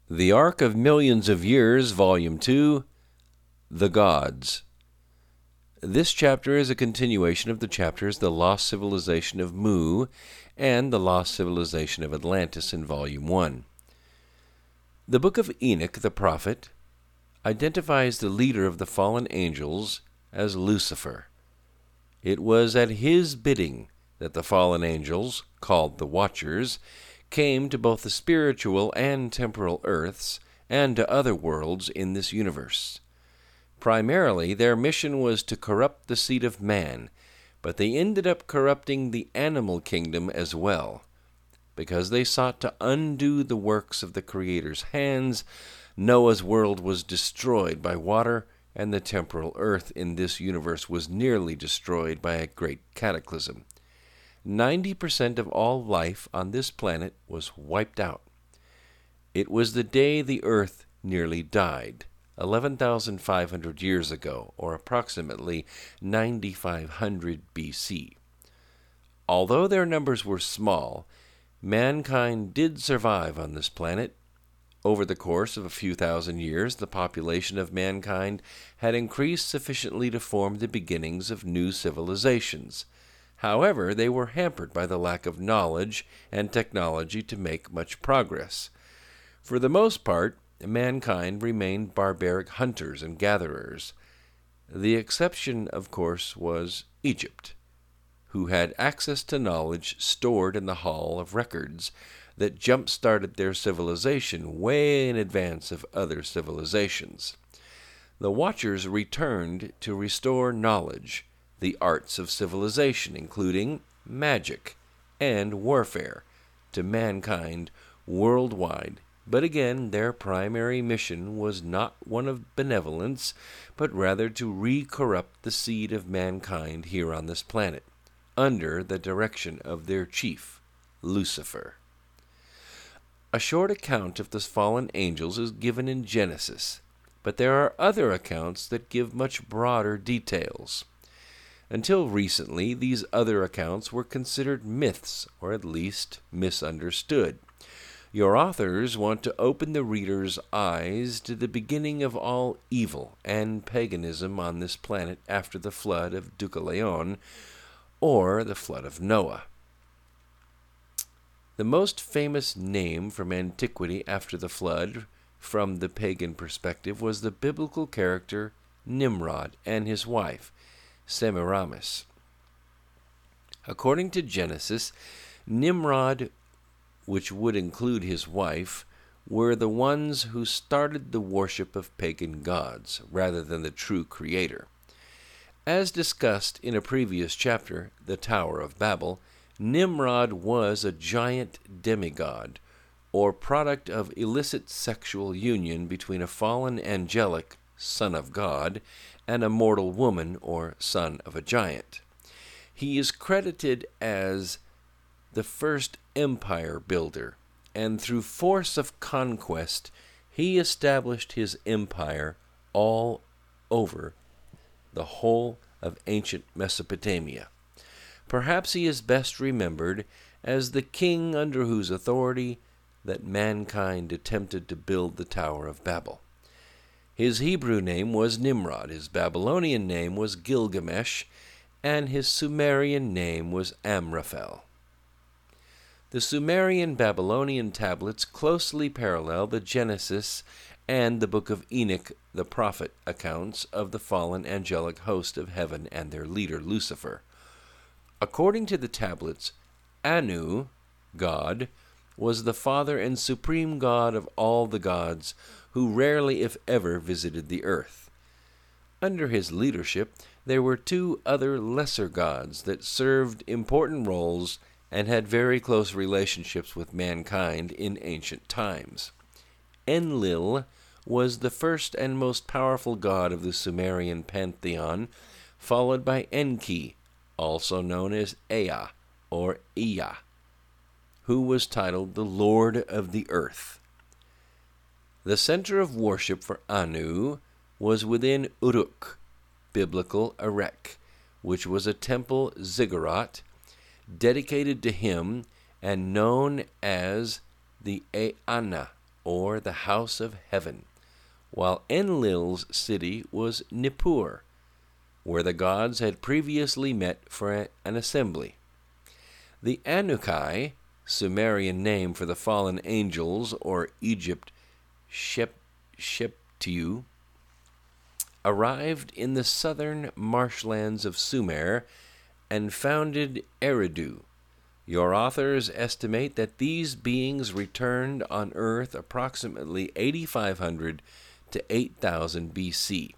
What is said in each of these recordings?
The Arc of Millions of Years, Volume 2, The Gods. This chapter is a continuation of the chapters The Lost Civilization of Mu and The Lost Civilization of Atlantis in Volume 1. The Book of Enoch the Prophet identifies the leader of the fallen angels as Lucifer. It was at his bidding that the fallen angels, called the Watchers, came to both the spiritual and temporal earths and to other worlds in this universe. Primarily, their mission was to corrupt the seed of man, but they ended up corrupting the animal kingdom as well. Because they sought to undo the works of the Creator's hands, Noah's world was destroyed by water, and the temporal earth in this universe was nearly destroyed by a great cataclysm. 90% of all life on this planet was wiped out. It was the day the earth nearly died, 11,500 years ago, or approximately 9,500 BC. Although their numbers were small, mankind did survive on this planet. Over the course of a few thousand years, the population of mankind had increased sufficiently to form the beginnings of new civilizations. However, they were hampered by the lack of knowledge and technology to make much progress. For the most part, mankind remained barbaric hunters and gatherers. The exception, of course, was Egypt, who had access to knowledge stored in the Hall of Records that jump-started their civilization way in advance of other civilizations. The Watchers returned to restore knowledge, the arts of civilization, including magic and warfare, to mankind worldwide. But again, their primary mission was not one of benevolence, but rather to re-corrupt the seed of mankind here on this planet, under the direction of their chief, Lucifer. A short account of the fallen angels is given in Genesis, but there are other accounts that give much broader details. Until recently, these other accounts were considered myths, or at least misunderstood. Your authors want to open the reader's eyes to the beginning of all evil and paganism on this planet after the flood of Deucalion, or the flood of Noah. The most famous name from antiquity after the flood, from the pagan perspective, was the biblical character Nimrod and his wife, Semiramis. According to Genesis, Nimrod, which would include his wife, were the ones who started the worship of pagan gods, rather than the true Creator. As discussed in a previous chapter, the Tower of Babel, Nimrod was a giant demigod, or product of illicit sexual union between a fallen angelic, son of God, and a mortal woman, or son of a giant. He is credited as the first empire builder, and through force of conquest, he established his empire all over the whole of ancient Mesopotamia. Perhaps he is best remembered as the king under whose authority that mankind attempted to build the Tower of Babel. His Hebrew name was Nimrod, his Babylonian name was Gilgamesh, and his Sumerian name was Amraphel. The Sumerian-Babylonian tablets closely parallel the Genesis and the Book of Enoch the Prophet accounts of the fallen angelic host of heaven and their leader Lucifer. According to the tablets, Anu, God, was the father and supreme god of all the gods, who rarely, if ever, visited the earth. Under his leadership, there were two other lesser gods that served important roles and had very close relationships with mankind in ancient times. Enlil was the first and most powerful god of the Sumerian pantheon, followed by Enki, also known as Ea or Ea, who was titled the Lord of the Earth. The center of worship for Anu was within Uruk, biblical Erech, which was a temple ziggurat dedicated to him and known as the Eanna, or the house of heaven, while Enlil's city was Nippur, where the gods had previously met for an assembly. The Anukai, Sumerian name for the fallen angels, or Egypt Sheptiu, arrived in the southern marshlands of Sumer and founded Eridu. Your authors estimate that these beings returned on Earth approximately 8,500 to 8,000 BC.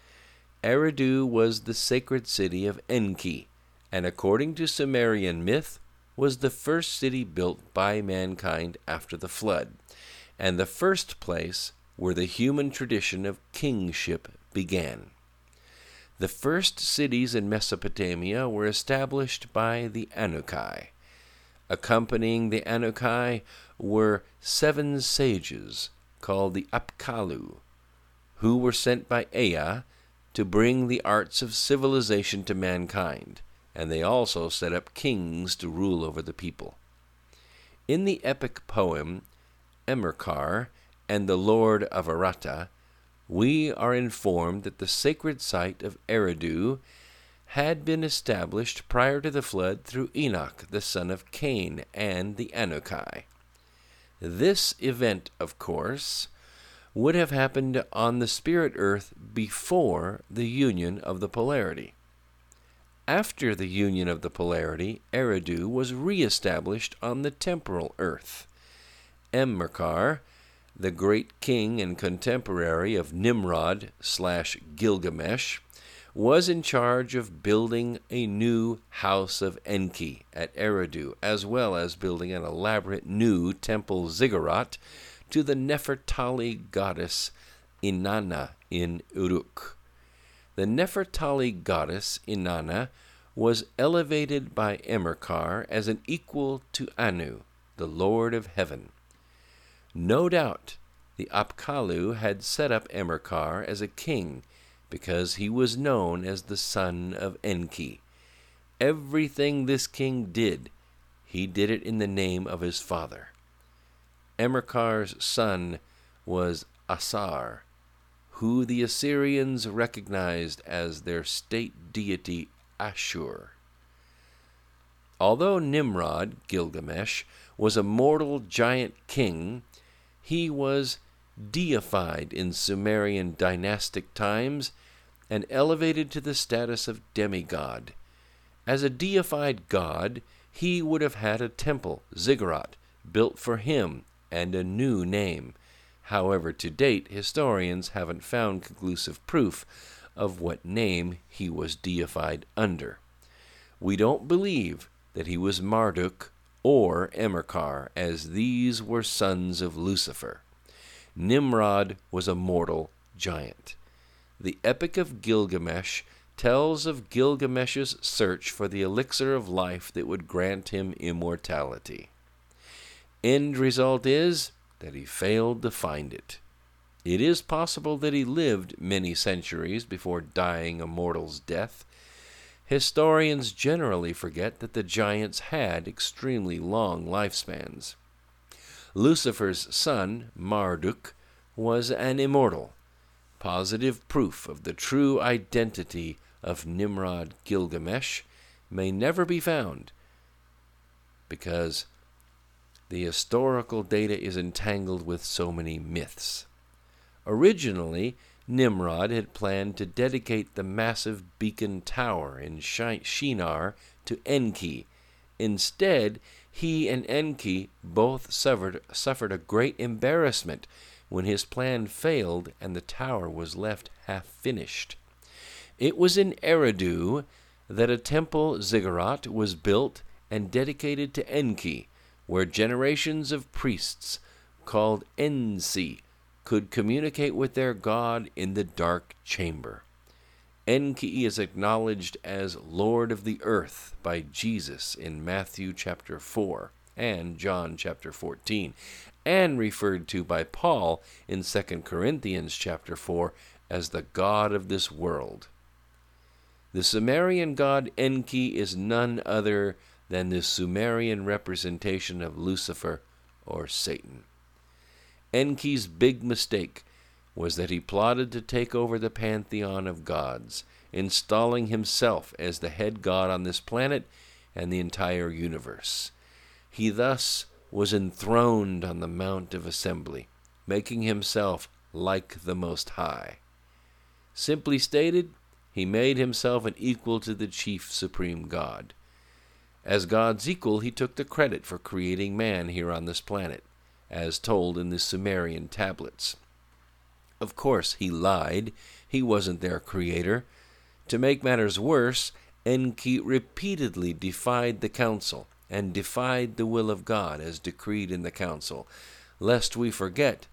Eridu was the sacred city of Enki, and according to Sumerian myth, was the first city built by mankind after the flood, and the first place where the human tradition of kingship began. The first cities in Mesopotamia were established by the Anukai. Accompanying the Anukai were 7 sages, called the Apkallu, who were sent by Ea to bring the arts of civilization to mankind, and they also set up kings to rule over the people. In the epic poem Emerkar and the Lord of Aratta, we are informed that the sacred site of Eridu had been established prior to the flood through Enoch, the son of Cain, and the Anukai. This event, of course, would have happened on the spirit earth before the union of the polarity. After the union of the polarity, Eridu was re-established on the temporal earth. Emmerkar, the great king and contemporary of Nimrod/Gilgamesh, was in charge of building a new house of Enki at Eridu, as well as building an elaborate new temple ziggurat to the Nefertali goddess Inanna in Uruk. The Nefertali goddess Inanna was elevated by Emmerkar as an equal to Anu, the Lord of Heaven. No doubt the Apkallu had set up Emmerkar as a king because he was known as the son of Enki. Everything this king did, he did it in the name of his father. Emmerkar's son was Asar, who the Assyrians recognized as their state deity Ashur. Although Nimrod, Gilgamesh, was a mortal giant king, he was deified in Sumerian dynastic times and elevated to the status of demigod. As a deified god, he would have had a temple, ziggurat, built for him and a new name. However, to date, historians haven't found conclusive proof of what name he was deified under. We don't believe that he was Marduk or Emmerkar, as these were sons of Lucifer. Nimrod was a mortal giant. The Epic of Gilgamesh tells of Gilgamesh's search for the elixir of life that would grant him immortality. End result is that he failed to find it. It is possible that he lived many centuries before dying a mortal's death. Historians generally forget that the giants had extremely long lifespans. Lucifer's son, Marduk, was an immortal. Positive proof of the true identity of Nimrod Gilgamesh may never be found because the historical data is entangled with so many myths. Originally, Nimrod had planned to dedicate the massive beacon tower in Shinar to Enki. Instead, he and Enki both suffered a great embarrassment when his plan failed and the tower was left half-finished. It was in Eridu that a temple ziggurat was built and dedicated to Enki, where generations of priests called Ensi could communicate with their god in the dark chamber. Enki is acknowledged as Lord of the earth by Jesus in Matthew chapter 4 and John chapter 14, and referred to by Paul in 2 Corinthians chapter 4 as the God of this world. The Sumerian god Enki is none other than the Sumerian representation of Lucifer or Satan. Enki's big mistake was that he plotted to take over the pantheon of gods, installing himself as the head god on this planet and the entire universe. He thus was enthroned on the Mount of Assembly, making himself like the Most High. Simply stated, he made himself an equal to the chief supreme god. As God's equal, he took the credit for creating man here on this planet, as told in the Sumerian tablets. Of course, he lied. He wasn't their creator. To make matters worse, Enki repeatedly defied the council and defied the will of God as decreed in the council. Lest we forget,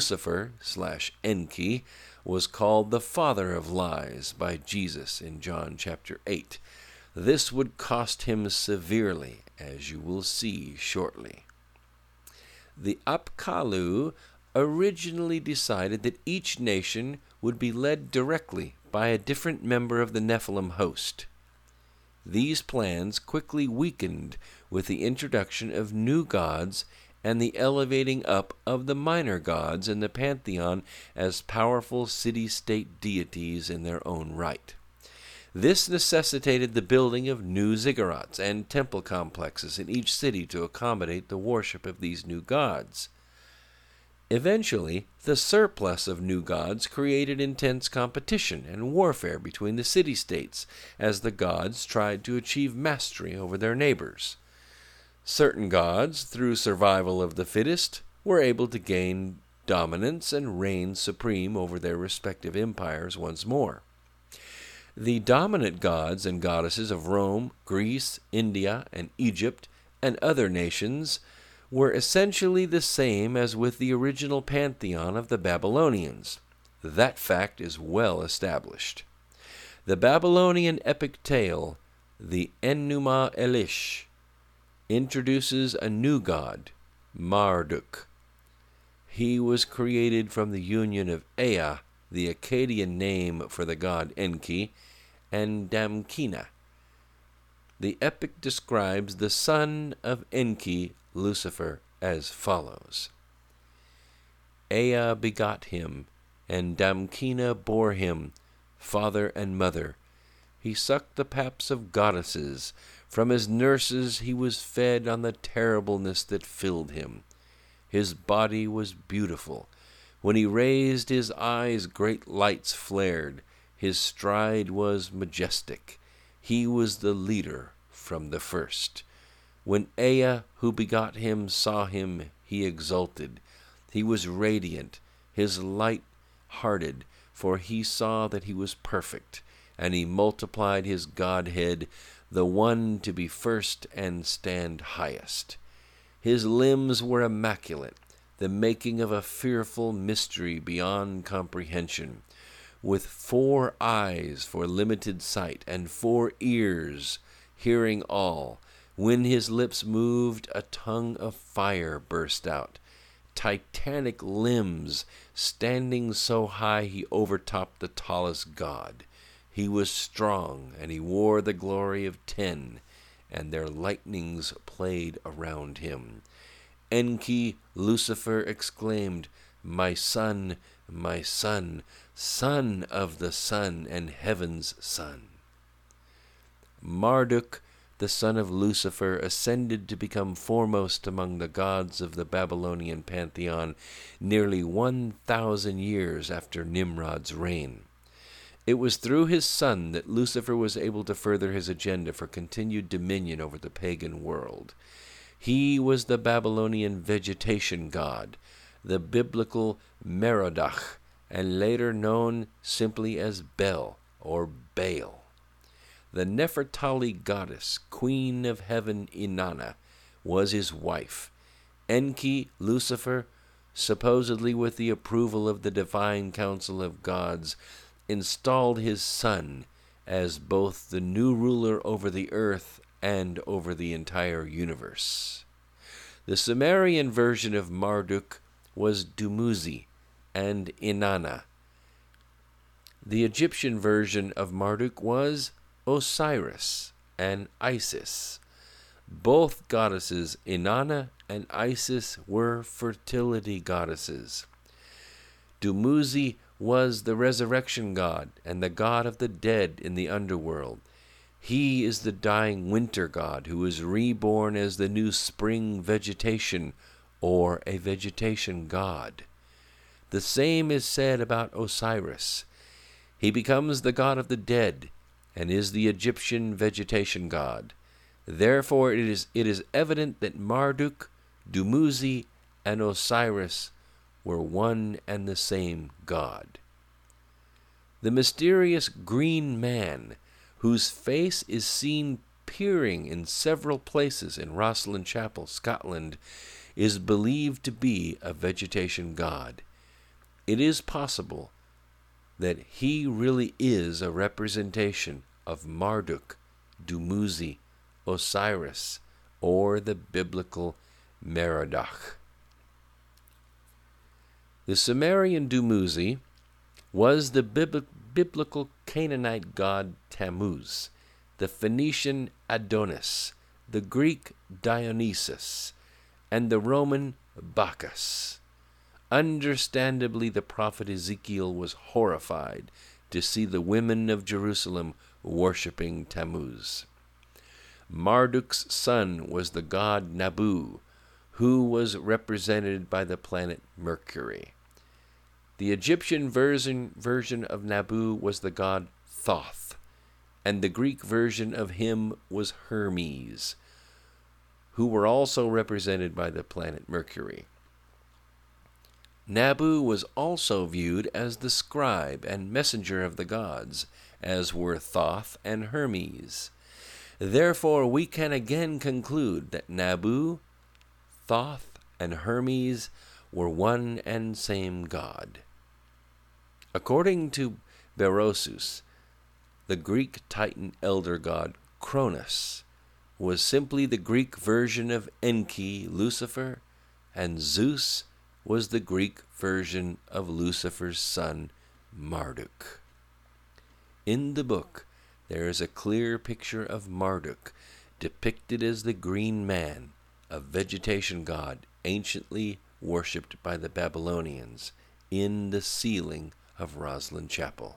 Lucifer/Enki was called the father of lies by Jesus in John chapter 8. This would cost him severely, as you will see shortly. The Apkallu originally decided that each nation would be led directly by a different member of the Nephilim host. These plans quickly weakened with the introduction of new gods and the elevating up of the minor gods in the pantheon as powerful city-state deities in their own right. This necessitated the building of new ziggurats and temple complexes in each city to accommodate the worship of these new gods. Eventually, the surplus of new gods created intense competition and warfare between the city-states as the gods tried to achieve mastery over their neighbors. Certain gods, through survival of the fittest, were able to gain dominance and reign supreme over their respective empires once more. The dominant gods and goddesses of Rome, Greece, India, and Egypt, and other nations were essentially the same as with the original pantheon of the Babylonians. That fact is well established. The Babylonian epic tale, the Enuma Elish, introduces a new god, Marduk. He was created from the union of Ea, the Akkadian name for the god Enki, and Damkina. The epic describes the son of Enki, Lucifer, as follows. Ea begot him, and Damkina bore him, father and mother. He sucked the paps of goddesses. From his nurses he was fed on the terribleness that filled him. His body was beautiful. When he raised his eyes, great lights flared. His stride was majestic. He was the leader from the first. When Ea, who begot him, saw him, he exulted. He was radiant, his light hearted, for he saw that he was perfect, and he multiplied his Godhead, the one to be first and stand highest. His limbs were immaculate, the making of a fearful mystery beyond comprehension, with 4 eyes for limited sight, and 4 ears, hearing all. When his lips moved, a tongue of fire burst out. Titanic limbs, standing so high he overtopped the tallest god. He was strong, and he wore the glory of 10, and their lightnings played around him. Enki, Lucifer, exclaimed, my son, son of the sun and heaven's son. Marduk, the son of Lucifer, ascended to become foremost among the gods of the Babylonian pantheon nearly 1,000 years after Nimrod's reign. It was through his son that Lucifer was able to further his agenda for continued dominion over the pagan world. He was the Babylonian vegetation god, the biblical Merodach, and later known simply as Bel or Baal. The Nefertali goddess, queen of heaven Inanna, was his wife. Enki, Lucifer, supposedly with the approval of the divine council of gods, installed his son as both the new ruler over the earth and over the entire universe. The Sumerian version of Marduk was Dumuzi and Inanna. The Egyptian version of Marduk was Osiris and Isis. Both goddesses Inanna and Isis were fertility goddesses. Dumuzi was the resurrection god and the god of the dead in the underworld. He is the dying winter god who is reborn as the new spring vegetation, or a vegetation god. The same is said about Osiris. He becomes the god of the dead and is the Egyptian vegetation god. Therefore it is evident that Marduk, Dumuzi, and Osiris were one and the same god. The mysterious green man, whose face is seen peering in several places in Rosslyn Chapel, Scotland, is believed to be a vegetation god. It is possible that he really is a representation of Marduk, Dumuzi, Osiris, or the biblical Merodach. The Sumerian Dumuzi was the biblical Canaanite god Tammuz, the Phoenician Adonis, the Greek Dionysus, and the Roman Bacchus. Understandably, the prophet Ezekiel was horrified to see the women of Jerusalem worshipping Tammuz. Marduk's son was the god Nabu, who was represented by the planet Mercury. The Egyptian version of Nabu was the god Thoth, and the Greek version of him was Hermes, who were also represented by the planet Mercury. Nabu was also viewed as the scribe and messenger of the gods, as were Thoth and Hermes. Therefore, we can again conclude that Nabu, Thoth, and Hermes were one and same god. According to Berosus, the Greek Titan elder god Cronus was simply the Greek version of Enki, Lucifer, and Zeus was the Greek version of Lucifer's son, Marduk. In the book, there is a clear picture of Marduk, depicted as the green man, a vegetation god anciently worshipped by the Babylonians, in the ceiling of Rosslyn Chapel.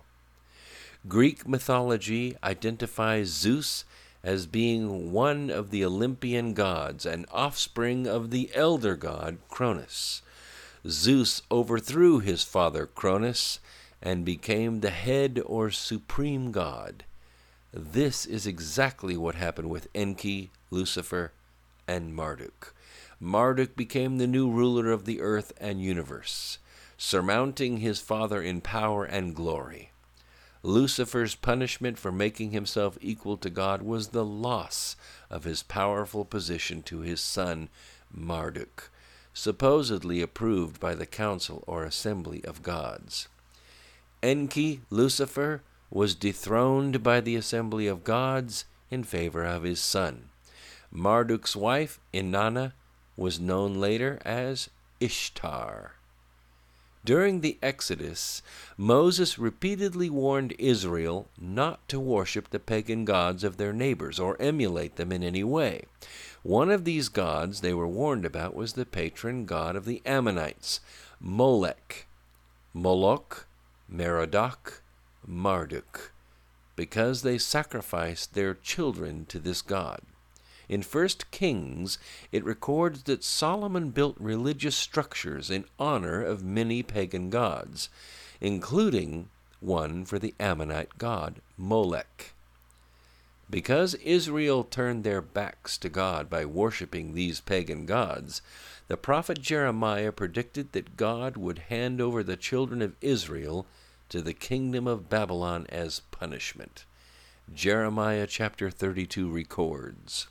Greek mythology identifies Zeus as being one of the Olympian gods and offspring of the elder god Cronus. Zeus overthrew his father Cronus and became the head or supreme god. This is exactly what happened with Enki, Lucifer, and Marduk. Marduk became the new ruler of the earth and universe, surmounting his father in power and glory. Lucifer's punishment for making himself equal to God was the loss of his powerful position to his son Marduk, supposedly approved by the council or assembly of gods. Enki, Lucifer, was dethroned by the assembly of gods in favor of his son. Marduk's wife, Inanna, was known later as Ishtar. During the Exodus, Moses repeatedly warned Israel not to worship the pagan gods of their neighbors or emulate them in any way. One of these gods they were warned about was the patron god of the Ammonites, Molech, Moloch, Merodach, Marduk, because they sacrificed their children to this god. In 1 Kings, it records that Solomon built religious structures in honor of many pagan gods, including one for the Ammonite god Molech. Because Israel turned their backs to God by worshiping these pagan gods, the prophet Jeremiah predicted that God would hand over the children of Israel to the kingdom of Babylon as punishment. Jeremiah chapter 32 records,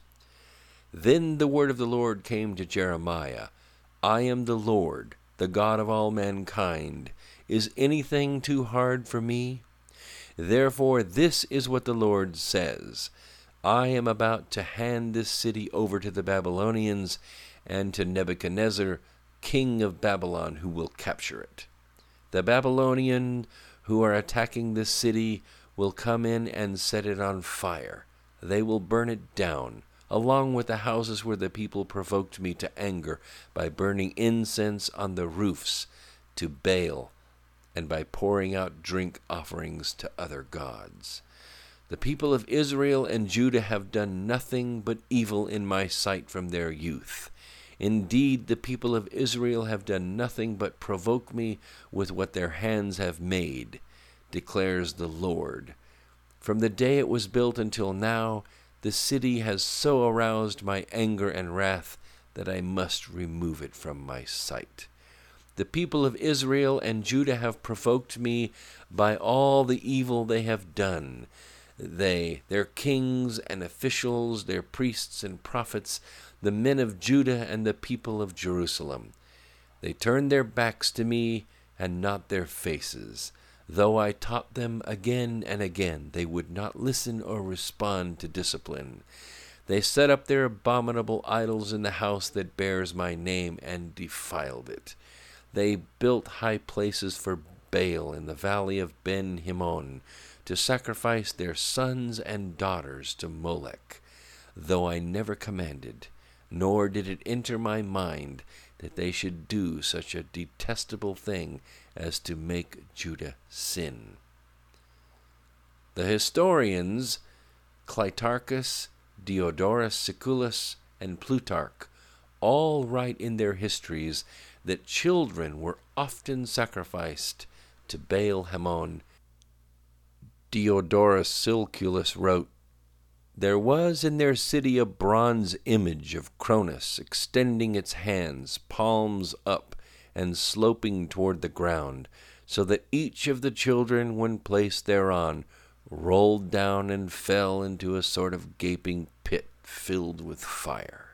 "Then the word of the Lord came to Jeremiah, I am the Lord, the God of all mankind. Is anything too hard for me? Therefore this is what the Lord says, I am about to hand this city over to the Babylonians and to Nebuchadnezzar, king of Babylon, who will capture it. The Babylonians who are attacking this city will come in and set it on fire. They will burn it down, along with the houses where the people provoked me to anger by burning incense on the roofs to Baal and by pouring out drink offerings to other gods. The people of Israel and Judah have done nothing but evil in my sight from their youth. Indeed, the people of Israel have done nothing but provoke me with what their hands have made, declares the Lord. From the day it was built until now, the city has so aroused my anger and wrath that I must remove it from my sight. The people of Israel and Judah have provoked me by all the evil they have done. They, their kings and officials, their priests and prophets, the men of Judah and the people of Jerusalem. They turned their backs to me and not their faces. Though I taught them again and again, they would not listen or respond to discipline. They set up their abominable idols in the house that bears my name and defiled it. They built high places for Baal in the valley of Ben-Hinnom to sacrifice their sons and daughters to Molech, though I never commanded, nor did it enter my mind that they should do such a detestable thing as to make Judah sin. The historians Clitarchus, Diodorus Siculus, and Plutarch all write in their histories that children were often sacrificed to Baal-Hamon. Diodorus Siculus wrote, "There was in their city a bronze image of Cronus extending its hands, palms up, and sloping toward the ground, so that each of the children, when placed thereon, rolled down and fell into a sort of gaping pit filled with fire."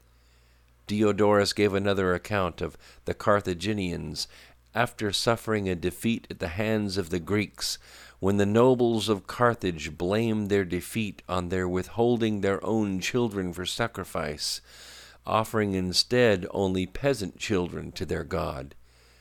Diodorus gave another account of the Carthaginians after suffering a defeat at the hands of the Greeks, when the nobles of Carthage blamed their defeat on their withholding their own children for sacrifice, offering instead only peasant children to their god.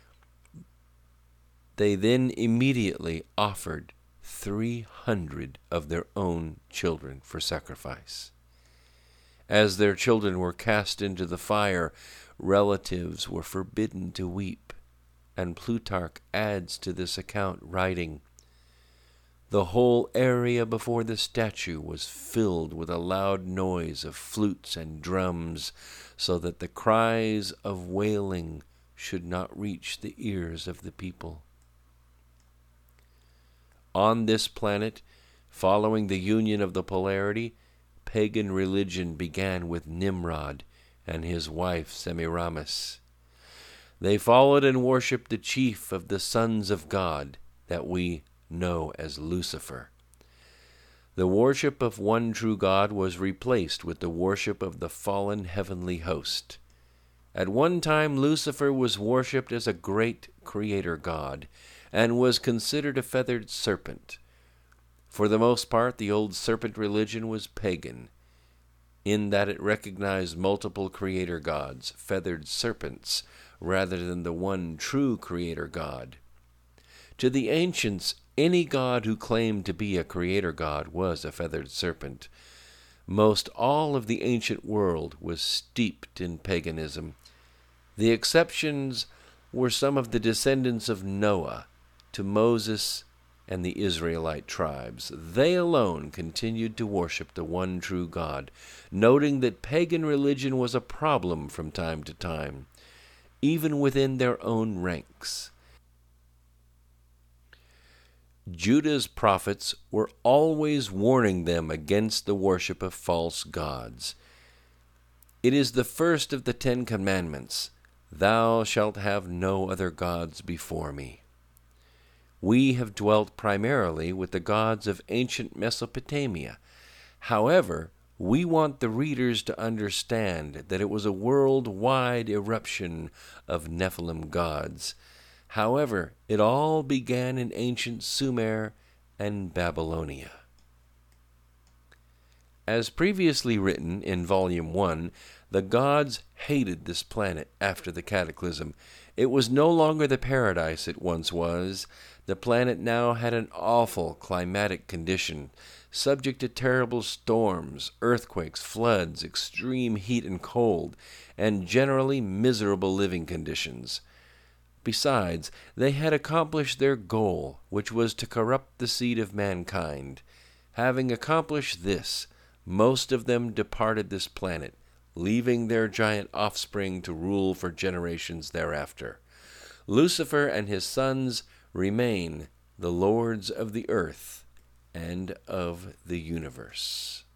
They then immediately offered 300 of their own children for sacrifice. As their children were cast into the fire, relatives were forbidden to weep, and Plutarch adds to this account, writing, "The whole area before the statue was filled with a loud noise of flutes and drums, so that the cries of wailing should not reach the ears of the people." On this planet, following the union of the polarity, pagan religion began with Nimrod and his wife Semiramis. They followed and worshipped the chief of the sons of God, that we know as Lucifer. The worship of one true God was replaced with the worship of the fallen heavenly host. At one time Lucifer was worshipped as a great creator god, and was considered a feathered serpent. For the most part, the old serpent religion was pagan, in that it recognized multiple creator gods, feathered serpents, rather than the one true creator god. To the ancients, any god who claimed to be a creator god was a feathered serpent. Most all of the ancient world was steeped in paganism. The exceptions were some of the descendants of Noah to Moses and the Israelite tribes. They alone continued to worship the one true God, noting that pagan religion was a problem from time to time, even within their own ranks. Judah's prophets were always warning them against the worship of false gods. It is the first of the 10 Commandments, "Thou shalt have no other gods before me." We have dwelt primarily with the gods of ancient Mesopotamia. However, we want the readers to understand that it was a worldwide eruption of Nephilim gods. However, it all began in ancient Sumer and Babylonia. As previously written in Volume 1, the gods hated this planet after the cataclysm, It was no longer the paradise it once was. The planet now had an awful climatic condition, subject to terrible storms, earthquakes, floods, extreme heat and cold, and generally miserable living conditions. Besides, they had accomplished their goal, which was to corrupt the seed of mankind. Having accomplished this, most of them departed this planet, leaving their giant offspring to rule for generations thereafter. Lucifer and his sons remain the lords of the earth and of the universe.